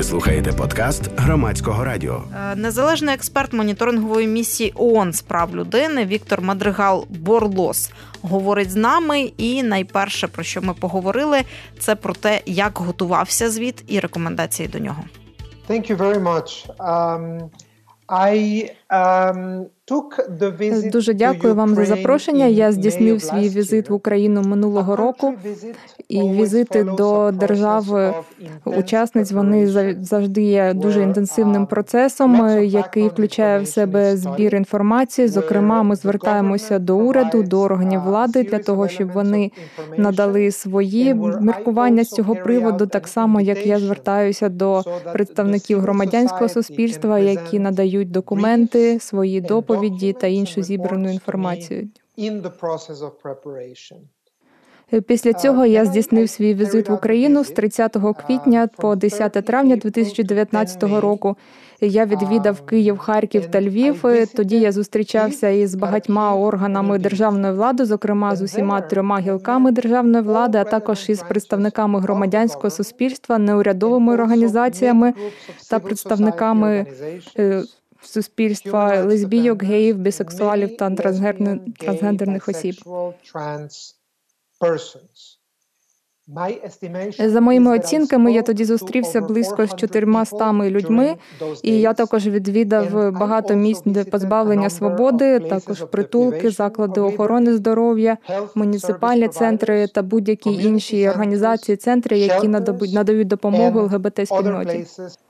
Ви слухаєте подкаст Громадського радіо. Незалежний експерт моніторингової місії ООН з прав людини Віктор Мадригал-Борлос говорить з нами. І найперше, про що ми поговорили, це про те, як готувався звіт і рекомендації до нього. Thank you very much. Дуже дякую вам за запрошення. Я здійснив свій візит в Україну минулого року. І візити до держав-учасниць, вони завжди є дуже інтенсивним процесом, який включає в себе збір інформації. Зокрема, ми звертаємося до уряду, до органів влади для того, щоб вони надали свої міркування з цього приводу, так само, як я звертаюся до представників громадянського суспільства, які надають документи, свої доповіді та іншу зібрану інформацію. Після цього я здійснив свій візит в Україну з 30 квітня по 10 травня 2019 року. Я відвідав Київ, Харків та Львів. Тоді я зустрічався із багатьма органами державної влади, зокрема з усіма 3 гілками державної влади, а також із представниками громадянського суспільства, неурядовими організаціями та представниками суспільства лесбійок, геїв, бісексуалів та трансгендерних осіб. За моїми оцінками, я тоді зустрівся близько з 400 людьми, і я також відвідав багато місць, де позбавлення свободи, також притулки, заклади охорони здоров'я, муніципальні центри та будь-які інші організації, центри, які надають допомогу ЛГБТ-спільноті.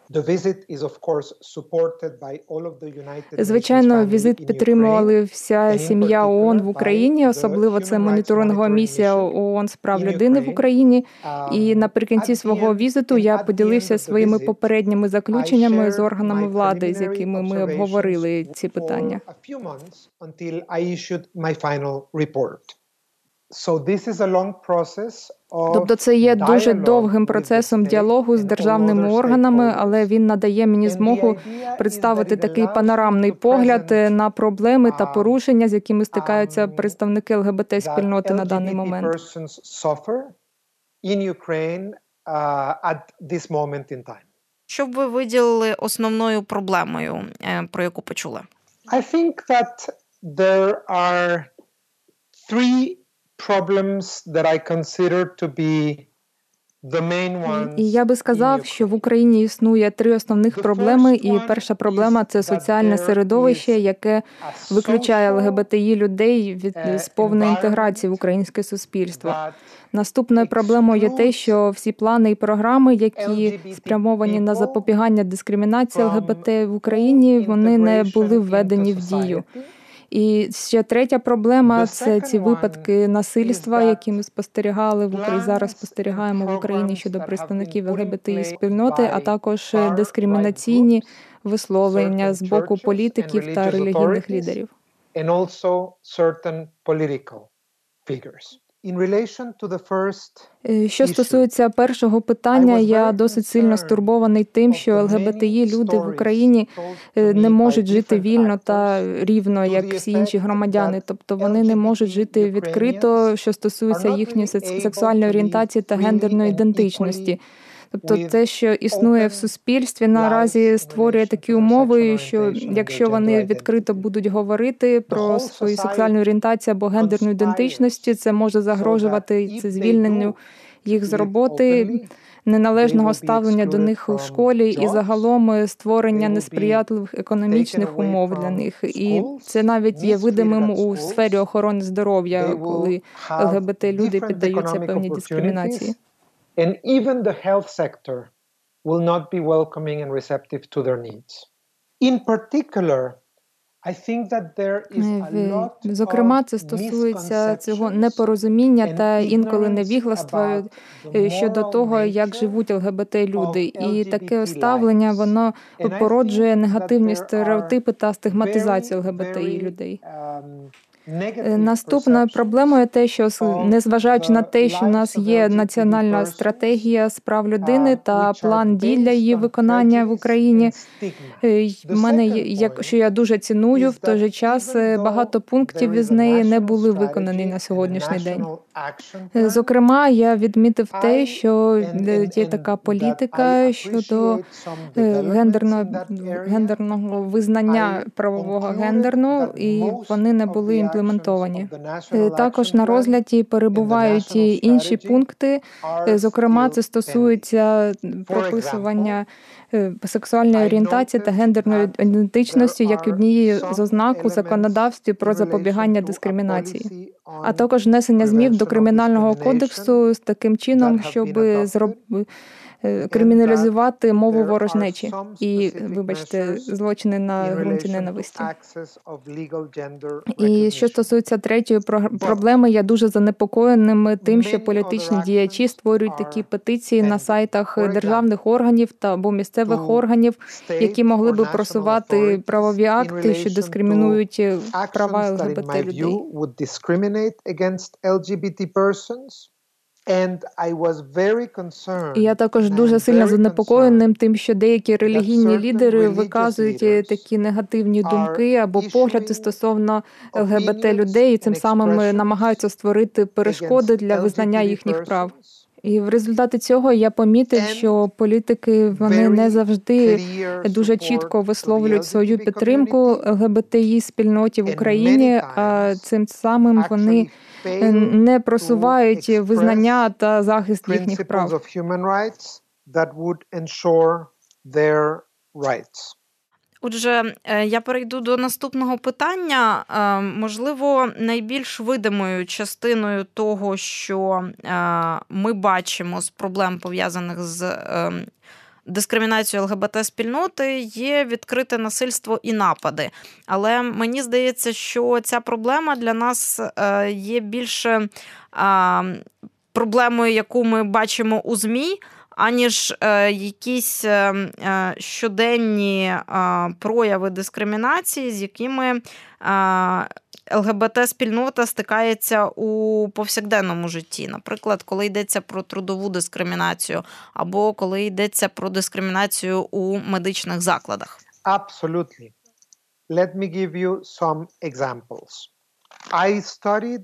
Звичайно, візит підтримували вся сім'я ООН в Україні, особливо це моніторингова місія ООН з прав людини в Україні. І наприкінці свого візиту я поділився своїми попередніми заключеннями з органами влади, з якими ми обговорили ці питання. Тобто це є дуже довгим процесом діалогу з державними органами, але він надає мені змогу представити такий панорамний погляд на проблеми та порушення, з якими стикаються представники ЛГБТ-спільноти на даний момент. Що б ви виділили основною проблемою, про яку почули? I think that there are 3 problems that I consider to be the main ones. І я би сказав, що в Україні існує 3 основних проблеми. І перша проблема – це соціальне середовище, яке виключає ЛГБТІ людей з повної інтеграції в українське суспільство. Наступною проблемою є те, що всі плани і програми, які спрямовані на запобігання дискримінації ЛГБТ в Україні, вони не були введені в дію. І ще третя проблема – це ці випадки насильства, які ми спостерігали зараз спостерігаємо в Україні щодо представників ЛГБТІ-спільноти, а також дискримінаційні висловлення з боку політиків та релігійних лідерів. Що стосується першого питання, я досить сильно стурбований тим, що ЛГБТІ люди в Україні не можуть жити вільно та рівно, як всі інші громадяни. Тобто вони не можуть жити відкрито, що стосується їхньої сексуальної орієнтації та гендерної ідентичності. Тобто те, що існує в суспільстві, наразі створює такі умови, що якщо вони відкрито будуть говорити про свою сексуальну орієнтацію або гендерну ідентичність, це може загрожувати звільненню їх з роботи, неналежного ставлення до них у школі і загалом створення несприятливих економічних умов для них. І це навіть є видимим у сфері охорони здоров'я, коли ЛГБТ-люди піддаються певній дискримінації. And even the health sector will not be welcoming and receptive to their needs. In particular, I think that there is a lot of Зокрема, це стосується цього непорозуміння та інколи невігластва щодо того, як живуть ЛГБТ-люди. І таке ставлення, воно породжує негативні стереотипи та стигматизацію ЛГБТ-людей. Наступною проблемою те, що незважаючи на те, що в нас є національна стратегія з прав людини та план дій для її виконання в Україні, в мене, що я дуже ціную, в той же час багато пунктів із неї не були виконані на сьогоднішній день. Зокрема, я відмітив те, що є така політика щодо гендерного визнання правового гендерну, і вони не були імплементовані. Також на розгляді перебувають і інші пункти, зокрема, це стосується прописування сексуальної орієнтації та гендерної ідентичності як однієї з ознак у законодавстві про запобігання дискримінації, а також внесення змін до Кримінального кодексу з таким чином, щоб криміналізувати мову ворожнечі і, злочини на ґрунті ненависті. І що стосується третьої проблеми, я дуже занепокоєним тим, що політичні діячі створюють такі петиції на сайтах державних органів та або місцевих органів, які могли би просувати правові акти, що дискримінують права ЛГБТ-людей. І я також дуже сильно занепокоєним тим, що деякі релігійні лідери виказують такі негативні думки або погляди стосовно ЛГБТ-людей, і цим самим намагаються створити перешкоди для визнання їхніх прав. І в результаті цього я помітив, що політики, вони не завжди дуже чітко висловлюють свою підтримку ЛГБТІ-спільноті в Україні, а цим самим вони не просувають визнання та захист їхніх прав. Отже, я перейду до наступного питання. Можливо, найбільш видимою частиною того, що ми бачимо з проблем, пов'язаних з дискримінацією ЛГБТ-спільноти, є відкрите насильство і напади. Але мені здається, що ця проблема для нас є більше проблемою, яку ми бачимо у ЗМІ, аніж якісь щоденні прояви дискримінації, з якими ЛГБТ-спільнота стикається у повсякденному житті. Наприклад, коли йдеться про трудову дискримінацію або коли йдеться про дискримінацію у медичних закладах. Absolutely. Let me give you some examples. I studied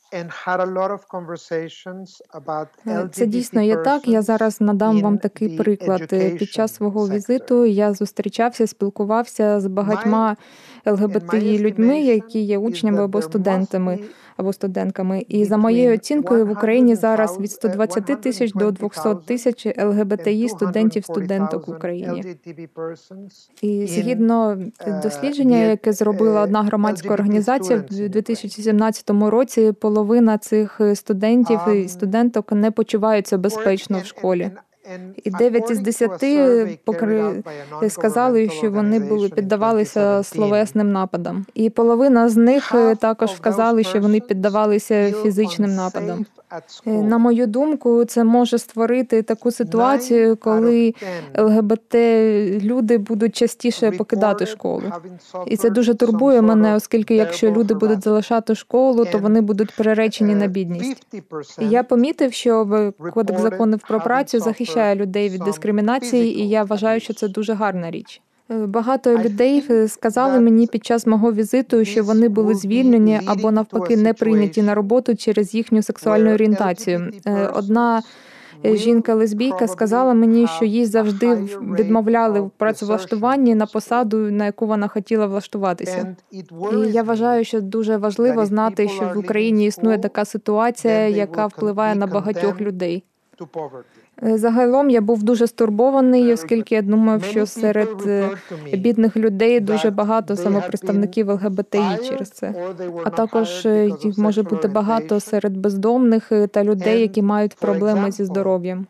Це дійсно є так. Я зараз надам вам такий приклад. Під час свого візиту я зустрічався, спілкувався з багатьма ЛГБТІ-людьми, які є учнями або студентками. І за моєю оцінкою, в Україні зараз від 120 тисяч до 200 тисяч ЛГБТІ-студентів-студенток в Україні. І згідно дослідження, яке зробила одна громадська організація в 2017 році, половина цих студентів і студенток не почуваються безпечно в школі. І 9 із 10 сказали, що вони піддавалися словесним нападам. І половина з них також вказали, що вони піддавалися фізичним нападам. На мою думку, це може створити таку ситуацію, коли ЛГБТ-люди будуть частіше покидати школу. І це дуже турбує мене, оскільки якщо люди будуть залишати школу, то вони будуть приречені на бідність. І я помітив, що Кодекс законів про працю захищає людей від дискримінації, і я вважаю, що це дуже гарна річ. Багато людей сказали мені під час мого візиту, що вони були звільнені або навпаки не прийняті на роботу через їхню сексуальну орієнтацію. Одна жінка-лесбійка сказала мені, що їй завжди відмовляли в працевлаштуванні на посаду, на яку вона хотіла влаштуватися. І я вважаю, що дуже важливо знати, що в Україні існує така ситуація, яка впливає на багатьох людей. Загалом я був дуже стурбований, оскільки я думав, що серед бідних людей дуже багато саме представників ЛГБТІ через це. А також їх може бути багато серед бездомних та людей, які мають проблеми зі здоров'ям.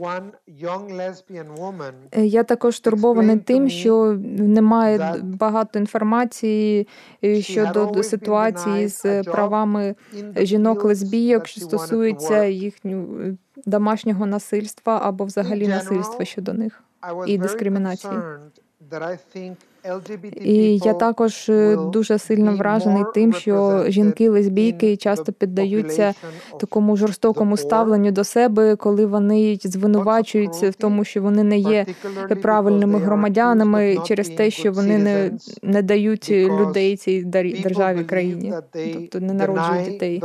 Я також стурбований тим, що немає багато інформації щодо ситуації з правами жінок-лесбійок, що стосується їхнього домашнього насильства або взагалі насильства щодо них і дискримінації. І я також дуже сильно вражений тим, що жінки-лесбійки часто піддаються такому жорстокому ставленню до себе, коли вони звинувачуються в тому, що вони не є правильними громадянами через те, що вони не дають людей цій державі, країні, тобто не народжують дітей.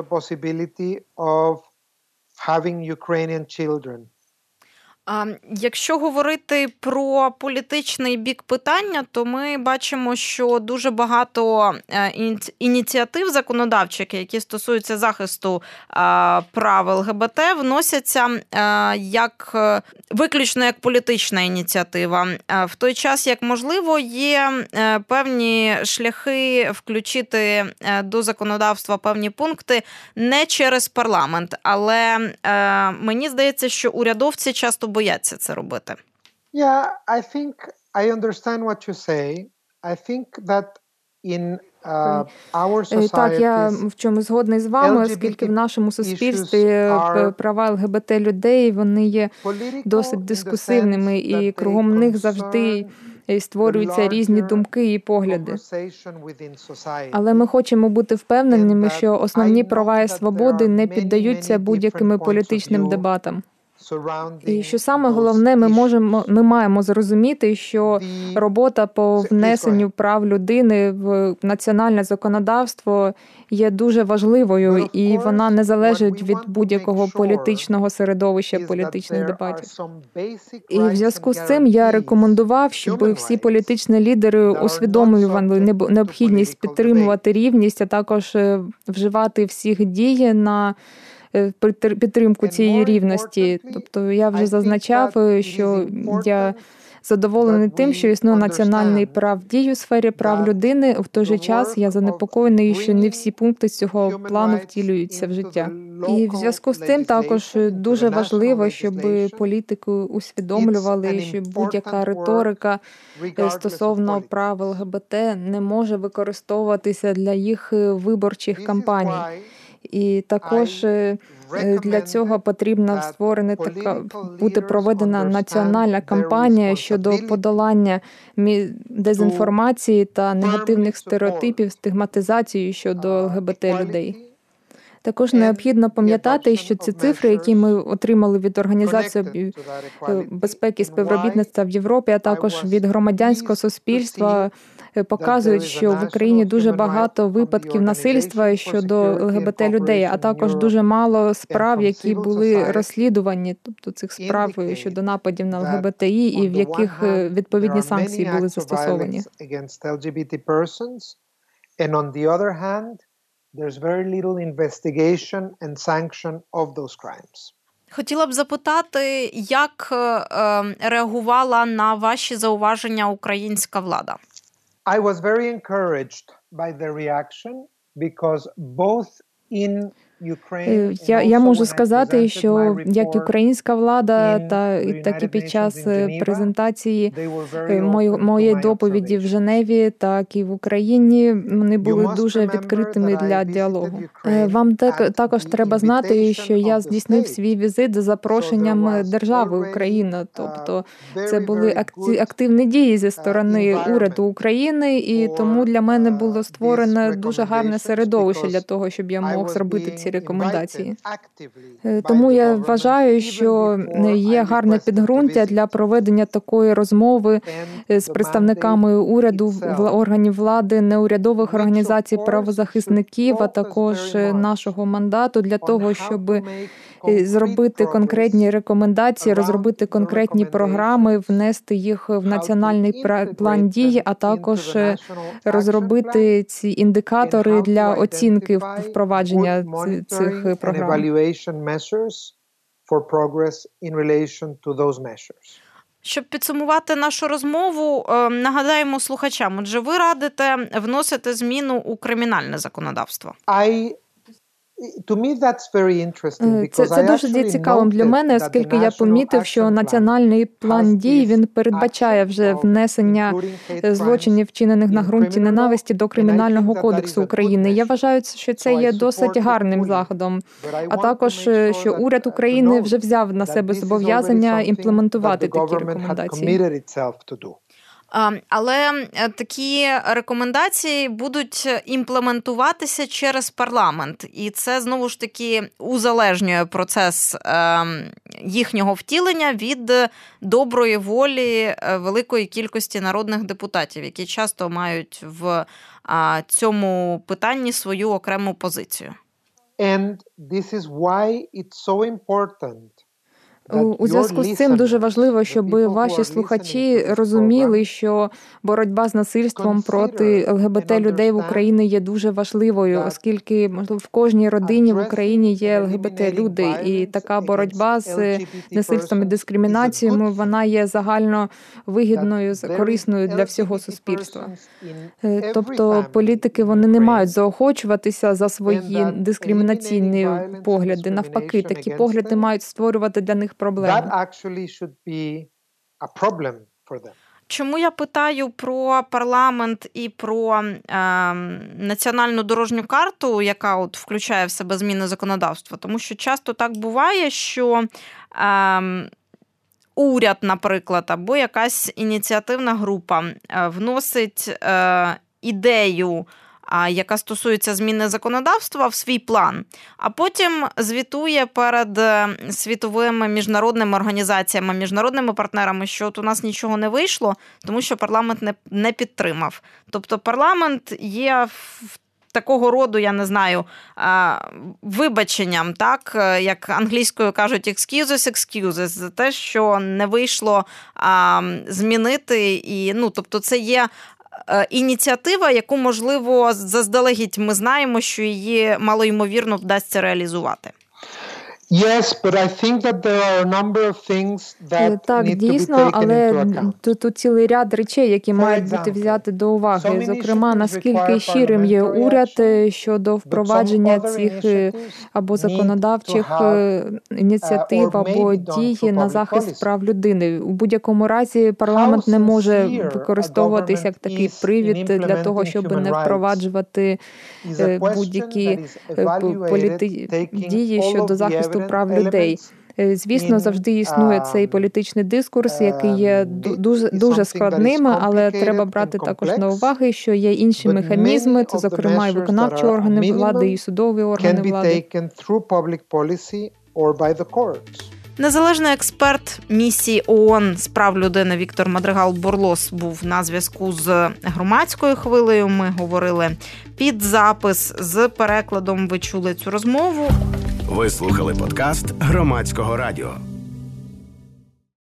Якщо говорити про політичний бік питання, то ми бачимо, що дуже багато ініціатив законодавчих, які стосуються захисту прав ЛГБТ, вносяться виключно як політична ініціатива. В той час, як можливо, є певні шляхи включити до законодавства певні пункти не через парламент, але мені здається, що урядовці часто бояться це робити. Yeah, I think I understand what you say. I think that in our society. Так, я в чому згодний з вами, оскільки в нашому суспільстві права ЛГБТ людей, вони є досить дискусивними, і кругом них завжди створюються різні думки і погляди. Але ми хочемо бути впевненими, що основні права і свободи не піддаються будь-яким політичним дебатам. І що саме головне, ми маємо зрозуміти, що робота по внесенню прав людини в національне законодавство є дуже важливою, і вона не залежить від будь-якого політичного середовища, політичних дебатів. І в зв'язку з цим я рекомендував, щоб всі політичні лідери усвідомлювали необхідність підтримувати рівність, а також вживати всіх дій на підтримку цієї рівності. Тобто я вже зазначав, що я задоволений тим, що існує національний прав дій у сфері прав людини. В той же час я занепокоєний, що не всі пункти з цього плану втілюються в життя. І в зв'язку з цим також дуже важливо, щоб політики усвідомлювали, що будь-яка риторика стосовно прав ЛГБТ не може використовуватися для їх виборчих кампаній. І також для цього потрібно бути проведена національна кампанія щодо подолання дезінформації та негативних стереотипів, стигматизації щодо ЛГБТ людей. Також необхідно пам'ятати, що ці цифри, які ми отримали від Організації безпеки і співробітництва в Європі, а також від громадянського суспільства, показують, що в Україні дуже багато випадків насильства щодо ЛГБТ людей, а також дуже мало справ, які були розслідувані, тобто цих справ щодо нападів на ЛГБТІ, і в яких відповідні санкції були застосовані. There's very little investigation and sanction of those crimes. Хотіла б запитати, як реагувала на ваші зауваження українська влада? I was very encouraged by the reaction because both in Я можу сказати, що як українська влада, так і під час презентації моєї доповіді в Женеві, так і в Україні, вони були дуже відкритими для діалогу. Вам також треба знати, що я здійснив свій візит за запрошенням держави Україна, тобто це були активні дії зі сторони уряду України, і тому для мене було створено дуже гарне середовище для того, щоб я мог зробити ці рекомендації. Тому я вважаю, що є гарне підґрунтя для проведення такої розмови з представниками уряду, органів влади, неурядових організацій, правозахисників, а також нашого мандату для того, щоб зробити конкретні рекомендації, розробити конкретні програми, внести їх в національний план дій, а також розробити ці індикатори для оцінки впровадження цих програм. Щоб підсумувати нашу розмову, нагадаємо слухачам, отже, ви радите вносити зміну у кримінальне законодавство. Це дуже цікавим для мене, оскільки я помітив, що національний план дій, він передбачає вже внесення злочинів, вчинених на ґрунті ненависті до Кримінального кодексу України. Я вважаю, що це є досить гарним заходом. А також, що уряд України вже взяв на себе зобов'язання імплементувати такі рекомендації. Але такі рекомендації будуть імплементуватися через парламент. І це, знову ж таки, узалежнює процес їхнього втілення від доброї волі великої кількості народних депутатів, які часто мають в цьому питанні свою окрему позицію. And this is why it's so important. У зв'язку з цим дуже важливо, щоб ваші слухачі розуміли, що боротьба з насильством проти ЛГБТ-людей в Україні є дуже важливою, оскільки, можливо, в кожній родині в Україні є ЛГБТ-люди, і така боротьба з насильством і дискримінацією, вона є загально вигідною, корисною для всього суспільства. Тобто політики, вони не мають заохочуватися за свої дискримінаційні погляди. Навпаки, такі погляди мають створювати для них проблеми. Чому я питаю про парламент і про національну дорожню карту, яка от включає в себе зміни законодавства? Тому що часто так буває, що уряд, наприклад, або якась ініціативна група вносить ідею, яка стосується зміни законодавства, в свій план, а потім звітує перед світовими міжнародними організаціями, міжнародними партнерами, що от у нас нічого не вийшло, тому що парламент не підтримав. Тобто парламент є такого роду, я не знаю, вибаченням, так, як англійською кажуть, excuses, за те, що не вийшло змінити. І, тобто це є ініціатива, яку, можливо, заздалегідь ми знаємо, що її малоймовірно вдасться реалізувати. Так, дійсно, але тут цілий ряд речей, які мають бути взяти до уваги. Зокрема, наскільки щирим є уряд щодо впровадження цих або законодавчих ініціатив, або дій на захист прав людини. У будь-якому разі парламент не може використовуватися як такий привід для того, щоб не впроваджувати будь-які дії щодо захисту прав людей. Звісно, завжди існує цей політичний дискурс, який є дуже складним, але треба брати також на увагу, що є інші механізми, це, зокрема, і виконавчі органи влади, і судові органи влади. Незалежний експерт місії ООН з прав людини Віктор Мадригал-Борлос був на зв'язку з громадською хвилею. Ми говорили під запис, з перекладом ви чули цю розмову. Ви слухали подкаст Громадського радіо.